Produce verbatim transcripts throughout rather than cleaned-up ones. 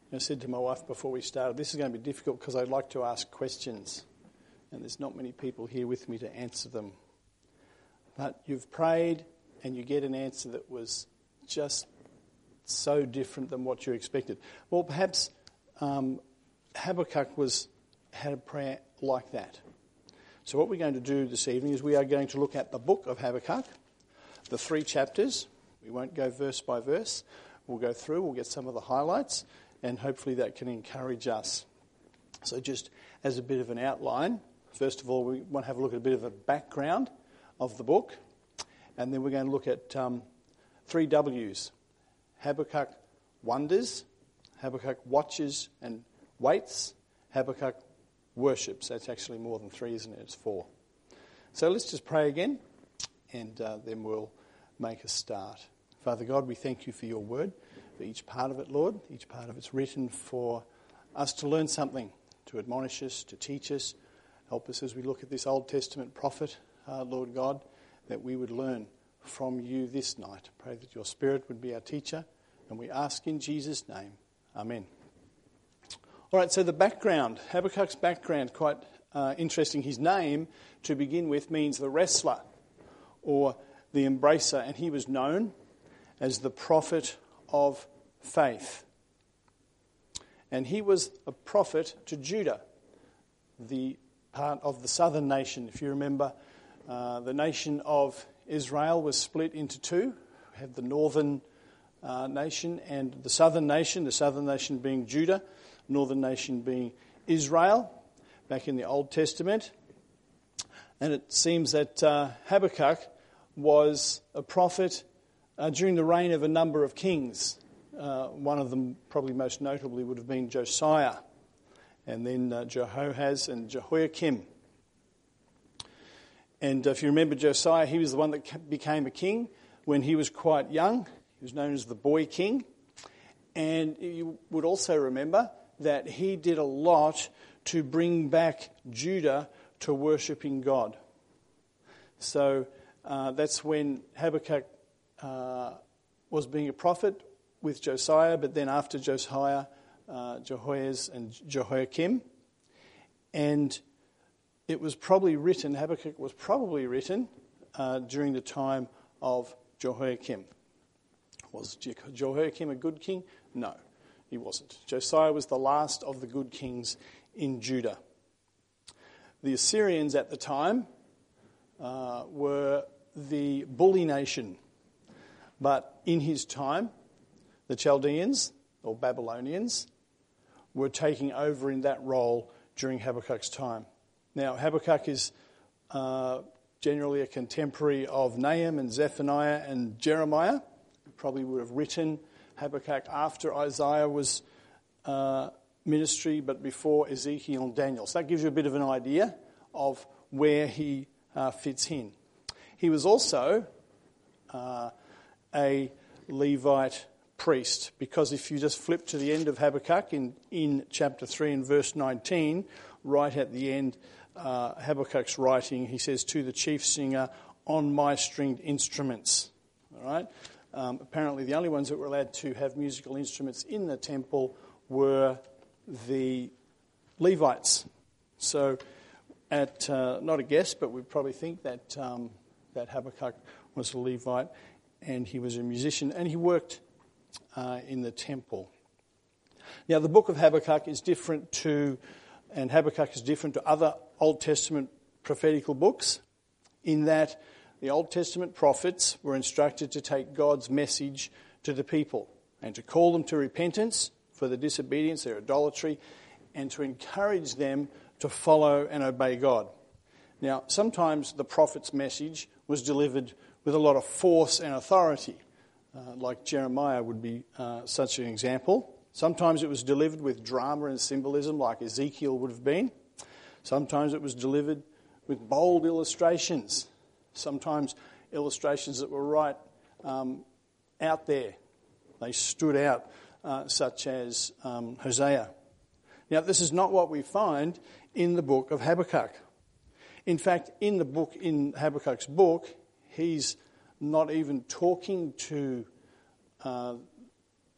I said to my wife before we started, this is going to be difficult because I'd like to ask questions, and there's not many people here with me to answer them. But you've prayed and you get an answer that was just so different than what you expected. Well, perhaps um, Habakkuk was had a prayer like that. So what we're going to do this evening is we are going to look at the book of Habakkuk, the three chapters. We won't go verse by verse. We'll go through, we'll get some of the highlights, and hopefully that can encourage us. So just as a bit of an outline, first of all, we want to have a look at a bit of a background of the book, and then we're going to look at um, three W's. Habakkuk wonders, Habakkuk watches and waits, Habakkuk worships. That's actually more than three, isn't it? It's four. So let's just pray again, and uh, then we'll make a start. Father God, we thank you for your word, for each part of it, Lord. Each part of it's written for us to learn something, to admonish us, to teach us. Help us as we look at this Old Testament prophet, uh, Lord God, that we would learn from you this night. Pray that your Spirit would be our teacher, and we ask in Jesus' name. Amen. All right, so the background, Habakkuk's background, quite uh, interesting. His name, to begin with, means the wrestler or the embracer, and he was known as the prophet of faith. And he was a prophet to Judah, the part of the southern nation. If you remember, uh, the nation of Israel was split into two. We had the northern uh, nation and the southern nation, the southern nation being Judah, northern nation being Israel, back in the Old Testament. And it seems that uh, Habakkuk was a prophet uh, during the reign of a number of kings. Uh, one of them, probably most notably, would have been Josiah, and then uh, Jehoahaz and Jehoiakim. And if you remember Josiah, he was the one that became a king when he was quite young. He was known as the boy king. And you would also remember that he did a lot to bring back Judah to worshipping God. So uh, that's when Habakkuk uh, was being a prophet with Josiah, but then after Josiah, uh, Jehoahaz and Jehoiakim. And it was probably written, Habakkuk was probably written uh, during the time of Jehoiakim. Was Jehoiakim a good king? No, he wasn't. Josiah was the last of the good kings in Judah. The Assyrians at the time uh, were the bully nation. But in his time, the Chaldeans, or Babylonians, were taking over in that role during Habakkuk's time. Now, Habakkuk is uh, generally a contemporary of Nahum and Zephaniah and Jeremiah. He probably would have written Habakkuk after Isaiah was uh, ministry, but before Ezekiel and Daniel. So that gives you a bit of an idea of where he uh, fits in. He was also uh, a Levite priest, because if you just flip to the end of Habakkuk in, in chapter three and verse nineteen, right at the end, uh, Habakkuk's writing, he says, to the chief singer, on my stringed instruments. All right. Um, apparently the only ones that were allowed to have musical instruments in the temple were the Levites. So at uh, not a guess, but we probably think that um, that Habakkuk was a Levite, and he was a musician, and he worked uh, in the temple. Now, the book of Habakkuk is different to, and Habakkuk is different to other Old Testament prophetical books, in that the Old Testament prophets were instructed to take God's message to the people and to call them to repentance for their disobedience, their idolatry, and to encourage them to follow and obey God. Now, sometimes the prophet's message was delivered with a lot of force and authority, uh, like Jeremiah would be uh, such an example. Sometimes it was delivered with drama and symbolism, like Ezekiel would have been. Sometimes it was delivered with bold illustrations. Sometimes illustrations that were right um, out there. They stood out, uh, such as um, Hosea. Now, this is not what we find in the book of Habakkuk. In fact, in the book, in Habakkuk's book, he's not even talking to uh,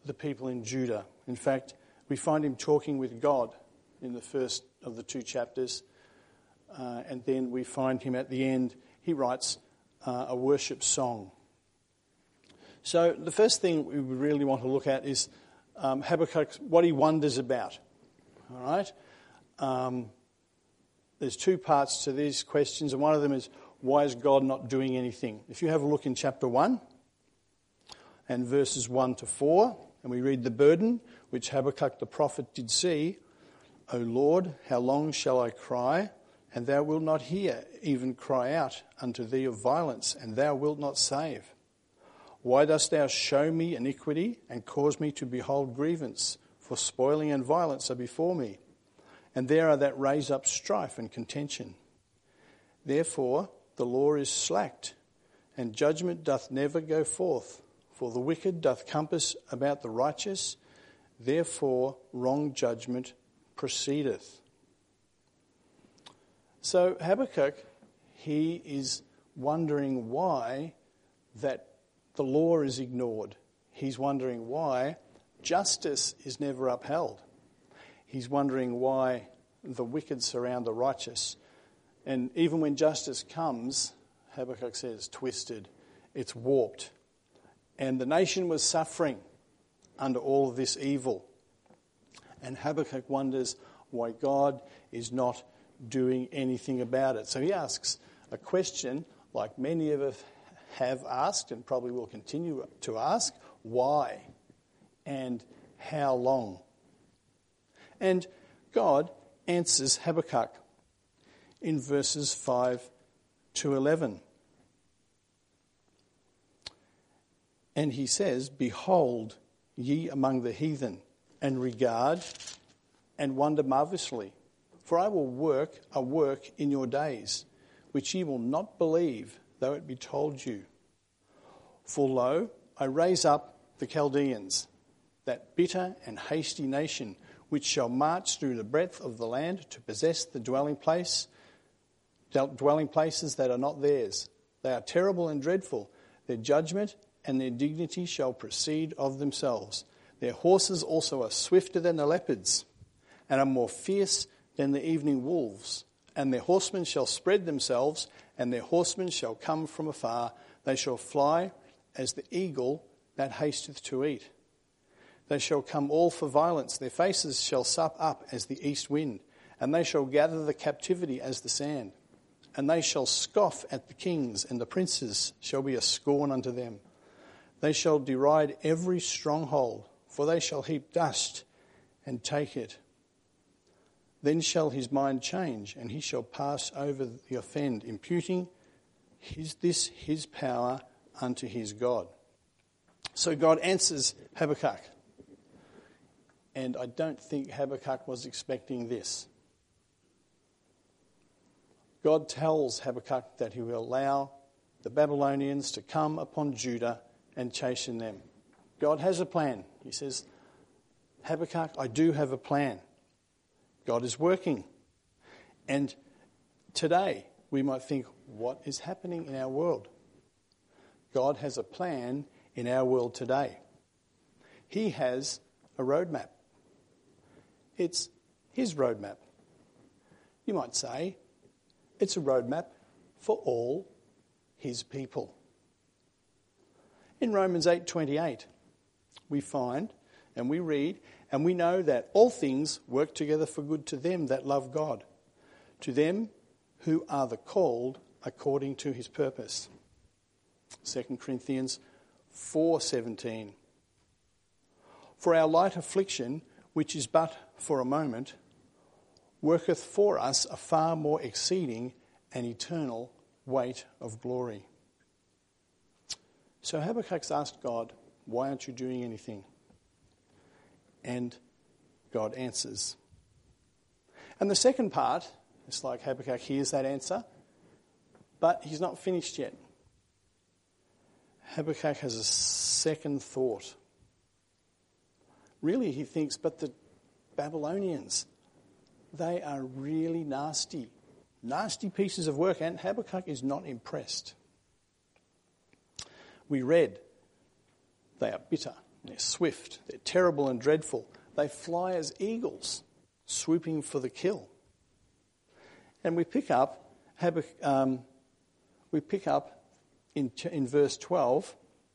the people in Judah. In fact, we find him talking with God in the first of the two chapters. Uh, and then we find him at the end, he writes uh, a worship song. So the first thing we really want to look at is um, Habakkuk, what he wonders about. All right? Um, there's two parts to these questions, and one of them is, why is God not doing anything? If you have a look in chapter one and verses one to four, and we read the burden which Habakkuk the prophet did see, O Lord, how long shall I cry, and thou wilt not hear, even cry out unto thee of violence, and thou wilt not save? Why dost thou show me iniquity, and cause me to behold grievance? For spoiling and violence are before me, and there are that raise up strife and contention. Therefore the law is slacked, and judgment doth never go forth. For the wicked doth compass about the righteous, therefore wrong judgment proceedeth. So Habakkuk, he is wondering why that the law is ignored. He's wondering why justice is never upheld. He's wondering why the wicked surround the righteous. And even when justice comes, Habakkuk says, twisted, it's warped. And the nation was suffering under all of this evil. And Habakkuk wonders why God is not doing anything about it. So he asks a question like many of us have asked and probably will continue to ask, why and how long? And God answers Habakkuk in verses five to eleven. And he says, Behold ye among the heathen, and regard and wonder marvellously. For I will work a work in your days, which ye will not believe, though it be told you. For lo, I raise up the Chaldeans, that bitter and hasty nation, which shall march through the breadth of the land to possess the dwelling place, dwelling places that are not theirs. They are terrible and dreadful. Their judgment and their dignity shall proceed of themselves. Their horses also are swifter than the leopards, and are more fierce than the evening wolves. And their horsemen shall spread themselves, and their horsemen shall come from afar. They shall fly as the eagle that hasteth to eat. They shall come all for violence. Their faces shall sup up as the east wind, and they shall gather the captivity as the sand. And they shall scoff at the kings, and the princes shall be a scorn unto them. They shall deride every stronghold, for they shall heap dust and take it. Then shall his mind change, and he shall pass over the offend, imputing his, this his power unto his God. So God answers Habakkuk. And I don't think Habakkuk was expecting this. God tells Habakkuk that he will allow the Babylonians to come upon Judah and chasten them. God has a plan. He says, Habakkuk, I do have a plan. God is working. And today we might think, what is happening in our world? God has a plan in our world today. He has a roadmap. It's his roadmap. You might say it's a roadmap for all his people. In Romans eight twenty-eight, we find and we read and we know that all things work together for good to them that love God, to them who are the called according to his purpose. Second Corinthians four seventeen. For our light affliction, which is but for a moment, worketh for us a far more exceeding and eternal weight of glory. So Habakkuk's asked God, why aren't you doing anything? And God answers. And the second part, it's like Habakkuk hears that answer, but he's not finished yet. Habakkuk has a second thought. Really, he thinks, but the Babylonians, they are really nasty, nasty pieces of work, and Habakkuk is not impressed. We read, they are bitter. They're swift, they're terrible and dreadful. They fly as eagles, swooping for the kill. And we pick up, um, we pick up in, in verse twelve,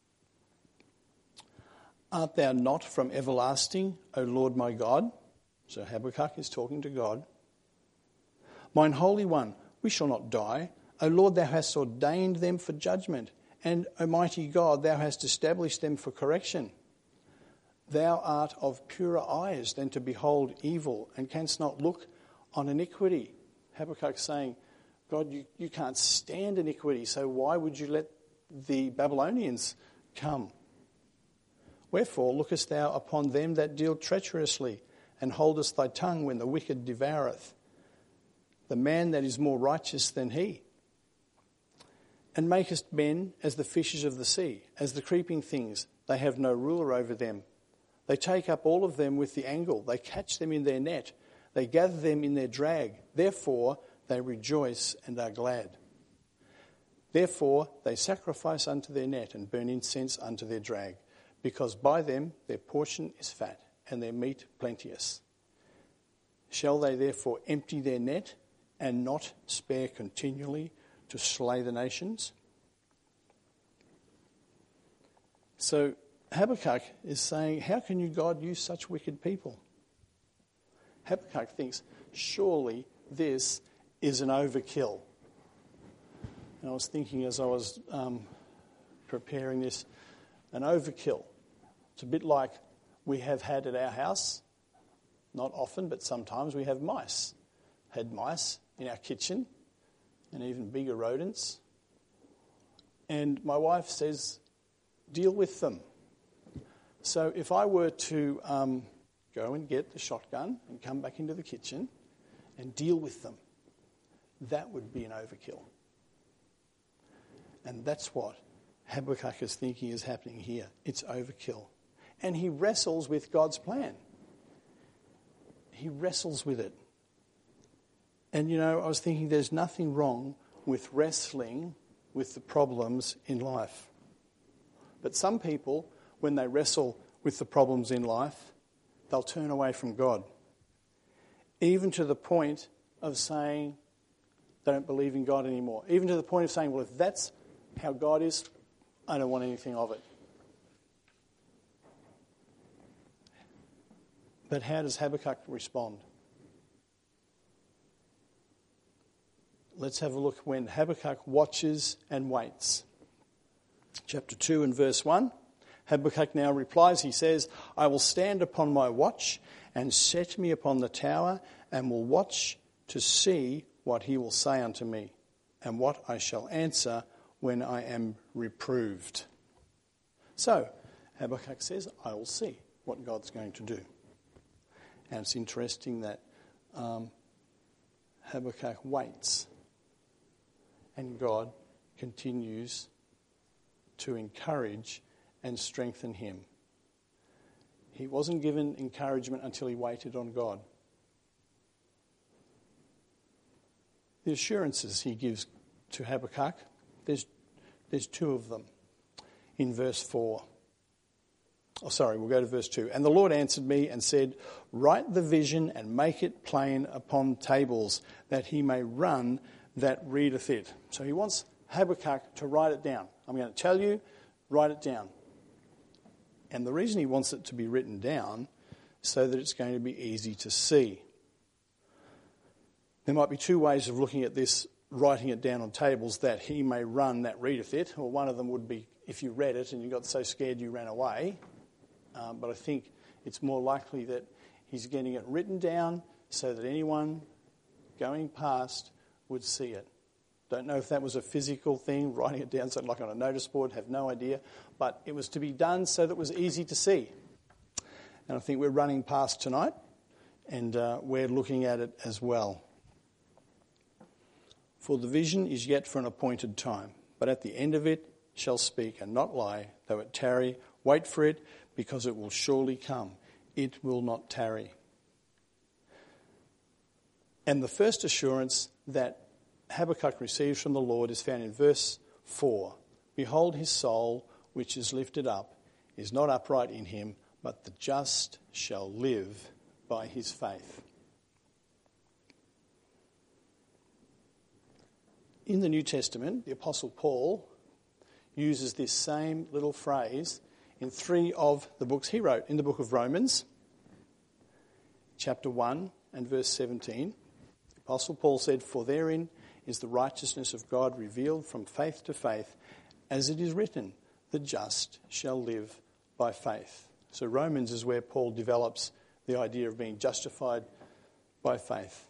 art thou not from everlasting, O Lord my God? So Habakkuk is talking to God. Mine Holy One, we shall not die. O Lord, thou hast ordained them for judgment, and, O mighty God, thou hast established them for correction. Thou art of purer eyes than to behold evil, and canst not look on iniquity. Habakkuk saying, God, you, you can't stand iniquity, so why would you let the Babylonians come? Wherefore lookest thou upon them that deal treacherously, and holdest thy tongue when the wicked devoureth the man that is more righteous than he? And makest men as the fishes of the sea, as the creeping things. They have no ruler over them. They take up all of them with the angle. They catch them in their net. They gather them in their drag. Therefore they rejoice and are glad. Therefore they sacrifice unto their net and burn incense unto their drag, because by them their portion is fat and their meat plenteous. Shall they therefore empty their net and not spare continually to slay the nations? So Habakkuk is saying, how can you, God, use such wicked people? Habakkuk thinks, surely this is an overkill. And I was thinking as I was um, preparing this, an overkill. It's a bit like we have had at our house, not often, but sometimes we have mice. Had mice in our kitchen and even bigger rodents. And my wife says, deal with them. So if I were to um, go and get the shotgun and come back into the kitchen and deal with them, that would be an overkill. And that's what Habakkuk is thinking is happening here. It's overkill. And he wrestles with God's plan. He wrestles with it. And, you know, I was thinking there's nothing wrong with wrestling with the problems in life. But some people, when they wrestle with the problems in life, they'll turn away from God. Even to the point of saying they don't believe in God anymore. Even to the point of saying, well, if that's how God is, I don't want anything of it. But how does Habakkuk respond? Let's have a look when Habakkuk watches and waits. Chapter two and verse one. Habakkuk now replies, he says, I will stand upon my watch and set me upon the tower and will watch to see what he will say unto me and what I shall answer when I am reproved. So, Habakkuk says, I will see what God's going to do. And it's interesting that um, Habakkuk waits and God continues to encourage and strengthen him. He wasn't given encouragement until he waited on God. The assurances he gives to Habakkuk, there's, there's two of them in verse four. Oh, sorry, we'll go to verse two. And the Lord answered me and said, write the vision and make it plain upon tables, that he may run that readeth it. So he wants Habakkuk to write it down. I'm going to tell you, write it down. And the reason he wants it to be written down is so that it's going to be easy to see. There might be two ways of looking at this, writing it down on tables, that he may run that readeth it. Or one of them would be if you read it and you got so scared you ran away. Um, but I think it's more likely that he's getting it written down so that anyone going past would see it. Don't know if that was a physical thing, writing it down something like on a notice board, have no idea. But it was to be done so that it was easy to see. And I think we're running past tonight and uh, we're looking at it as well. For the vision is yet for an appointed time, but at the end of it shall speak and not lie, though it tarry, wait for it, because it will surely come. It will not tarry. And the first assurance that Habakkuk receives from the Lord is found in verse four. Behold his soul, which is lifted up. is not upright in him, but the just shall live by his faith. In the New Testament, the Apostle Paul uses this same little phrase in three of the books he wrote. In the book of Romans, chapter one and verse seventeen, the Apostle Paul said, "For therein is the righteousness of God revealed from faith to faith, as it is written, the just shall live by faith." So Romans is where Paul develops the idea of being justified by faith.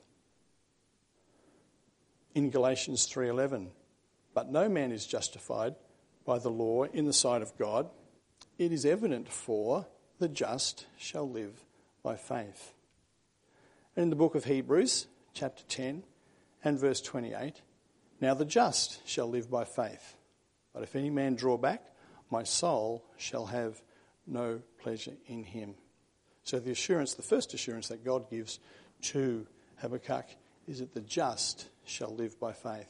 In Galatians three eleven, "But no man is justified by the law in the sight of God. It is evident, for the just shall live by faith." And in the book of Hebrews, chapter ten and verse twenty-eight, "Now the just shall live by faith. But if any man draw back, my soul shall have no pleasure in him." So the assurance, the first assurance that God gives to Habakkuk is that the just shall live by faith.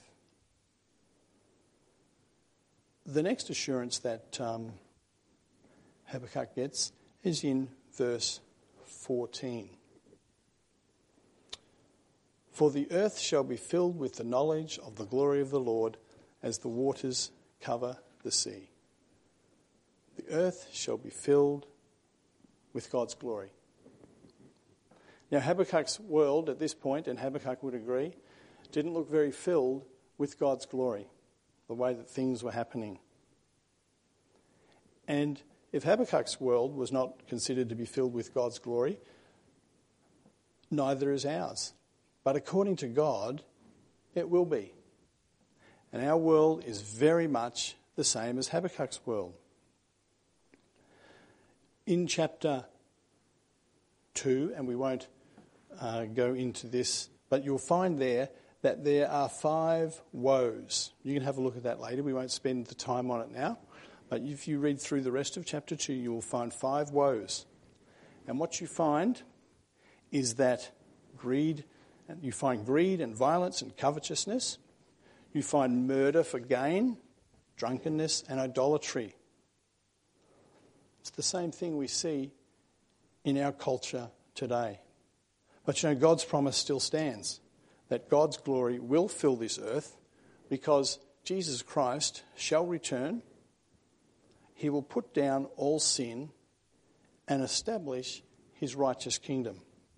The next assurance that um, Habakkuk gets is in verse fourteen. "For the earth shall be filled with the knowledge of the glory of the Lord as the waters cover the sea." The earth shall be filled with God's glory. Now, Habakkuk's world at this point, and Habakkuk would agree, didn't look very filled with God's glory, the way that things were happening. And if Habakkuk's world was not considered to be filled with God's glory, neither is ours. But according to God, it will be. And our world is very much the same as Habakkuk's world. In chapter two, and we won't uh, go into this, but you'll find there that there are five woes. You can have a look at that later. We won't spend the time on it now. But if you read through the rest of chapter two, you will find five woes. And what you find is that greed, and you find greed and violence and covetousness. You find murder for gain, drunkenness and idolatry. It's the same thing we see in our culture today. But you know, God's promise still stands, that God's glory will fill this earth because Jesus Christ shall return. He will put down all sin and establish his righteous kingdom.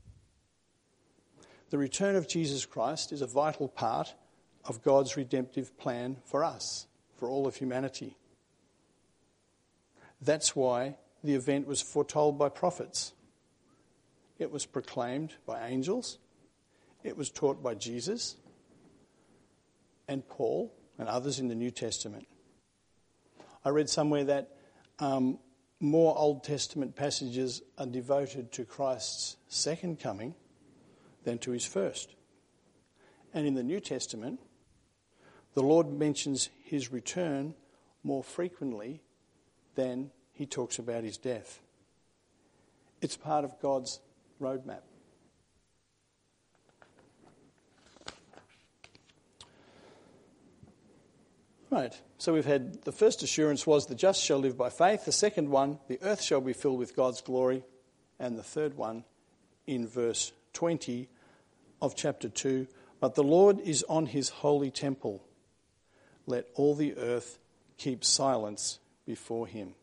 The return of Jesus Christ is a vital part of God's redemptive plan for us, for all of humanity. That's why the event was foretold by prophets. It was proclaimed by angels. It was taught by Jesus and Paul and others in the New Testament. I read somewhere that um, more Old Testament passages are devoted to Christ's second coming than to his first. And in the New Testament, the Lord mentions his return more frequently than he talks about his death. It's part of God's roadmap. Right, so we've had the first assurance was the just shall live by faith. The second one, the earth shall be filled with God's glory. And the third one, in verse twenty of chapter two, but the Lord is on his holy temple. Let all the earth keep silence before him.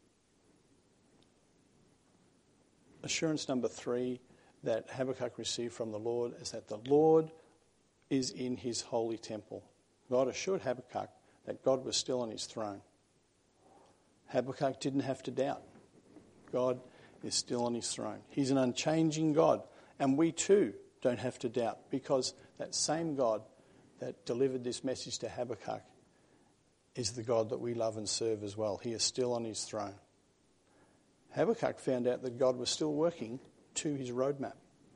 Assurance number three that Habakkuk received from the Lord is that the Lord is in his holy temple. God assured Habakkuk that God was still on his throne. Habakkuk didn't have to doubt. God is still on his throne. He's an unchanging God. And we too don't have to doubt, because that same God that delivered this message to Habakkuk is the God that we love and serve as well. He is still on his throne. Habakkuk found out that God was still working to his roadmap.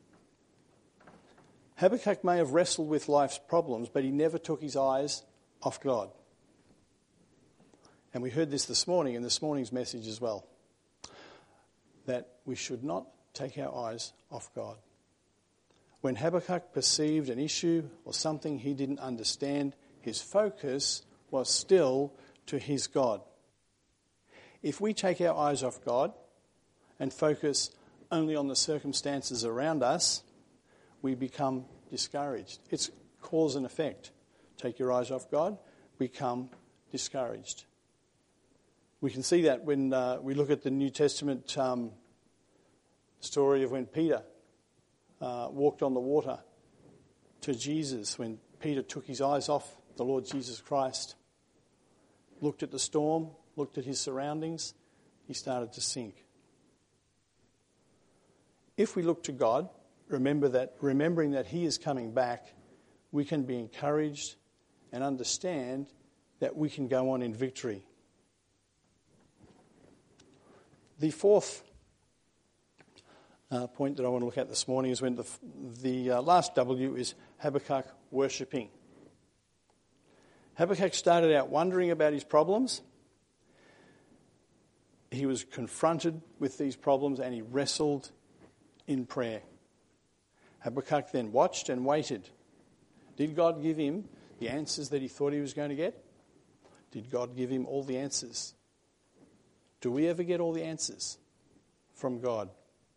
Habakkuk may have wrestled with life's problems, but he never took his eyes off God. And we heard this this morning in this morning's message as well, that we should not take our eyes off God. When Habakkuk perceived an issue or something he didn't understand, his focus was still to his God. If we take our eyes off God and focus only on the circumstances around us, we become discouraged. It's cause and effect. Take your eyes off God, become discouraged. We can see that when uh, we look at the New Testament um, story of when Peter uh, walked on the water to Jesus, when Peter took his eyes off the Lord Jesus Christ, looked at the storm, looked at his surroundings, he started to sink. If we look to God, remember that, remembering that he is coming back, we can be encouraged and understand that we can go on in victory. The fourth uh, point that I want to look at this morning is when the, the uh, last W is Habakkuk worshipping. Habakkuk started out wondering about his problems. He was confronted with these problems and he wrestled in prayer. Habakkuk then watched and waited. Did God give him the answers that he thought he was going to get? Did God give him all the answers? Do we ever get all the answers from God?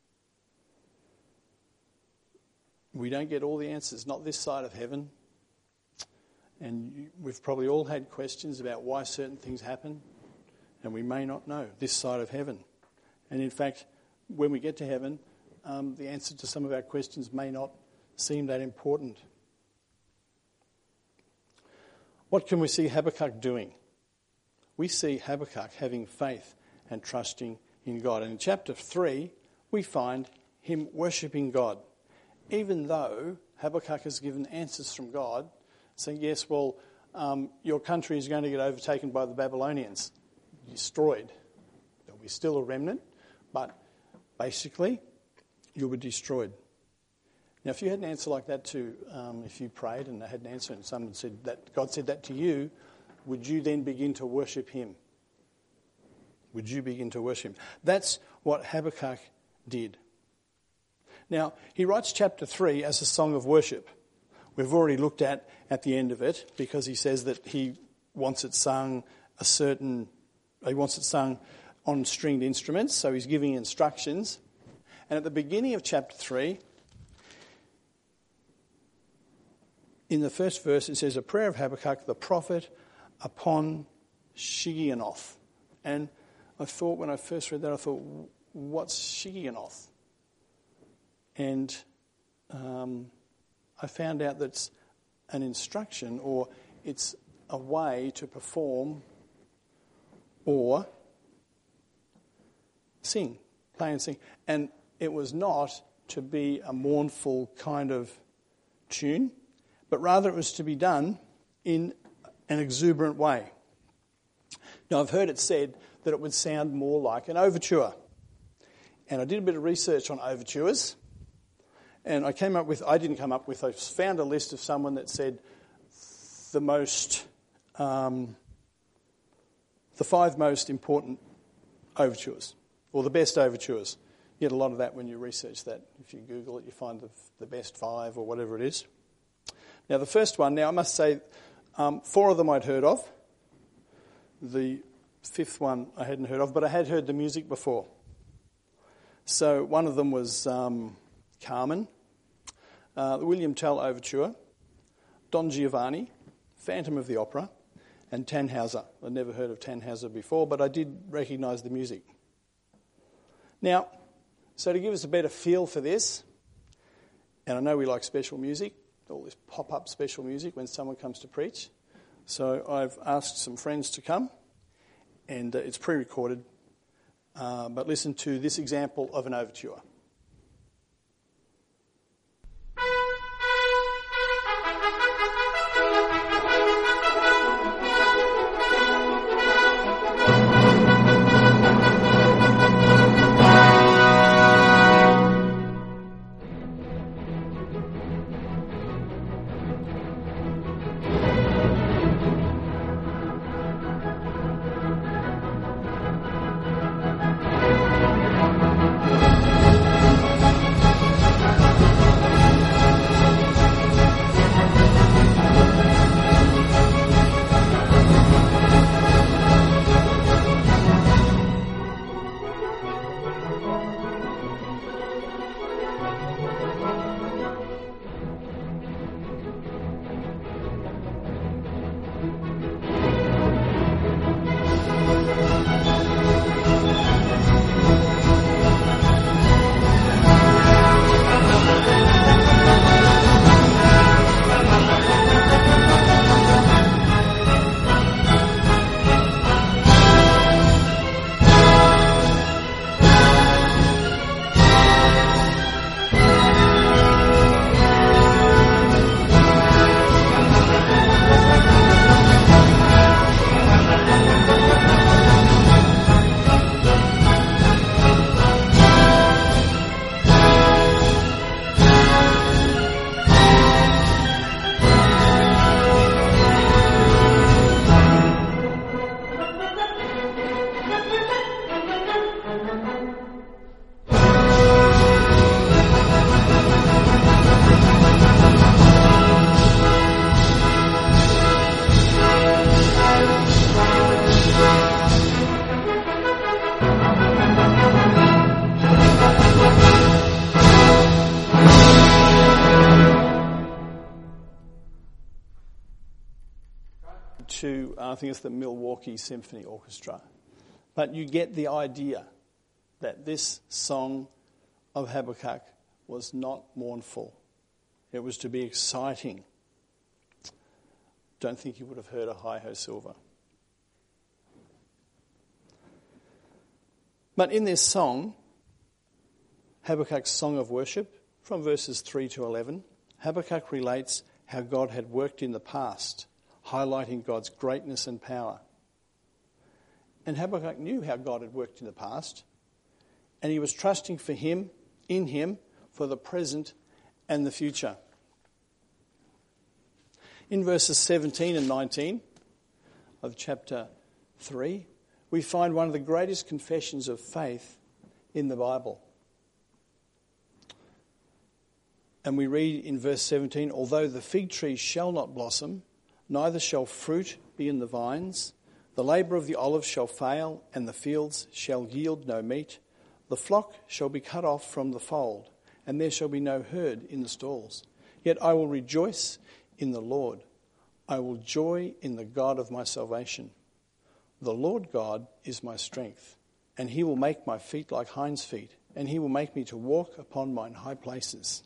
We don't get all the answers, not this side of heaven. And we've probably all had questions about why certain things happen, and we may not know this side of heaven. And in fact, when we get to heaven, um, the answer to some of our questions may not seem that important. What can we see Habakkuk doing? We see Habakkuk having faith and trusting in God. And in chapter three, we find him worshipping God. Even though Habakkuk has given answers from God, saying, yes, well, um, your country is going to get overtaken by the Babylonians, destroyed. There'll be still a remnant, but basically, you'll be destroyed. Now, if you had an answer like that to, um, if you prayed and had an answer and someone said that, God said that to you, would you then begin to worship him? Would you begin to worship him? That's what Habakkuk did. Now, he writes chapter three as a song of worship. We've already looked at at the end of it because he says that he wants it sung a certain, he wants it sung on stringed instruments, so he's giving instructions. And at the beginning of chapter three, in the first verse, it says, a prayer of Habakkuk, the prophet, upon Shigionoth. And I thought, when I first read that, I thought, what's Shigionoth? And um, I found out that it's an instruction, or it's a way to perform or sing, play and sing. And it was not to be a mournful kind of tune, but rather it was to be done in an exuberant way. Now, I've heard it said that it would sound more like an overture. And I did a bit of research on overtures. And I came up with, I didn't come up with, I found a list of someone that said the most, um, the five most important overtures, or the best overtures. You get a lot of that when you research that. If you Google it, you find the, the best five or whatever it is. Now, the first one, now I must say, um, four of them I'd heard of. The fifth one I hadn't heard of, but I had heard the music before. So one of them was Um, Carmen, uh, the William Tell Overture, Don Giovanni, Phantom of the Opera, and Tannhauser. I'd never heard of Tannhauser before, but I did recognise the music. Now, so to give us a better feel for this, and I know we like special music, all this pop-up special music when someone comes to preach, so I've asked some friends to come, and uh, it's pre-recorded, uh, but listen to this example of an overture. to, uh, I think it's the Milwaukee Symphony Orchestra. But you get the idea that this song of Habakkuk was not mournful. It was to be exciting. Don't think you would have heard a hi-ho silver. But in this song, Habakkuk's song of worship, from verses three to eleven, Habakkuk relates how God had worked in the past, highlighting God's greatness and power. And Habakkuk knew how God had worked in the past, and he was trusting for him, in him, for the present and the future. In verses seventeen and nineteen of chapter three, we find one of the greatest confessions of faith in the Bible. And we read in verse seventeen, although the fig tree shall not blossom, neither shall fruit be in the vines, the labour of the olive shall fail, and the fields shall yield no meat, the flock shall be cut off from the fold, and there shall be no herd in the stalls. Yet I will rejoice in the Lord. I will joy in the God of my salvation. The Lord God is my strength, and he will make my feet like hinds' feet, and he will make me to walk upon mine high places.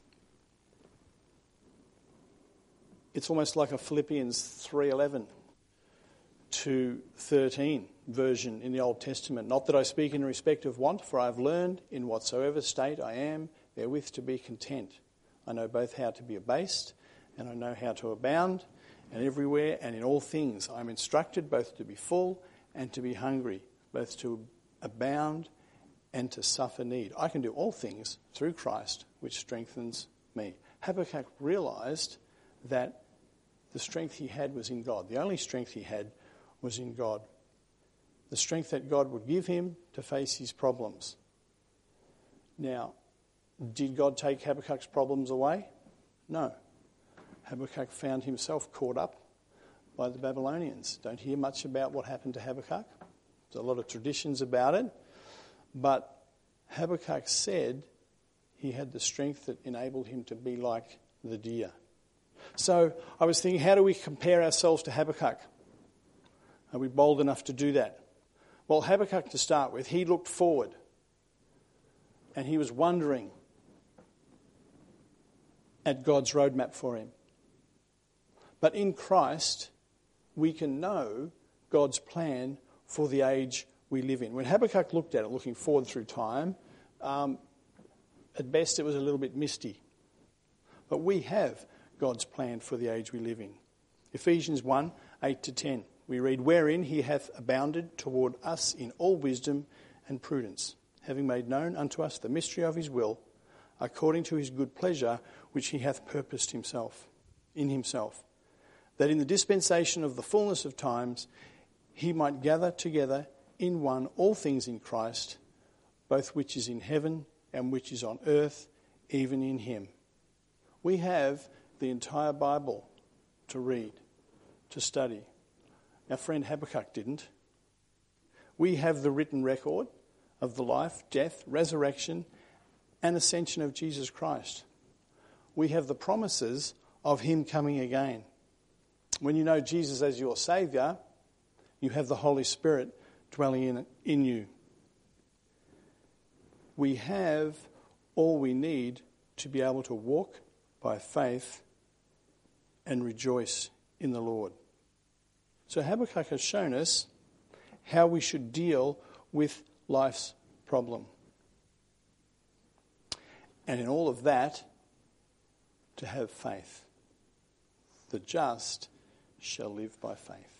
It's almost like a Philippians three eleven to thirteen version in the Old Testament. Not that I speak in respect of want, for I have learned in whatsoever state I am therewith to be content. I know both how to be abased, and I know how to abound, and everywhere and in all things I am instructed both to be full and to be hungry, both to abound and to suffer need. I can do all things through Christ, which strengthens me. Habakkuk realised that the strength he had was in God. The only strength he had was in God. The strength that God would give him to face his problems. Now, did God take Habakkuk's problems away? No. Habakkuk found himself caught up by the Babylonians. Don't hear much about what happened to Habakkuk. There's a lot of traditions about it. But Habakkuk said he had the strength that enabled him to be like the deer. So I was thinking, how do we compare ourselves to Habakkuk? Are we bold enough to do that? Well, Habakkuk, to start with, he looked forward and he was wondering at God's roadmap for him. But in Christ, we can know God's plan for the age we live in. When Habakkuk looked at it, looking forward through time, um, at best it was a little bit misty. But we have God's plan for the age we live in. Ephesians one, eight to ten. We read, wherein he hath abounded toward us in all wisdom and prudence, having made known unto us the mystery of his will, according to his good pleasure, which he hath purposed himself, in himself, that in the dispensation of the fullness of times he might gather together in one all things in Christ, both which is in heaven and which is on earth, even in him. We have the entire Bible to read, to study. Our friend Habakkuk didn't. We have the written record of the life, death, resurrection, and ascension of Jesus Christ. We have the promises of him coming again. When you know Jesus as your Saviour, you have the Holy Spirit dwelling in, in you. We have all we need to be able to walk by faith and rejoice in the Lord. So Habakkuk has shown us how we should deal with life's problem. And in all of that, to have faith. The just shall live by faith.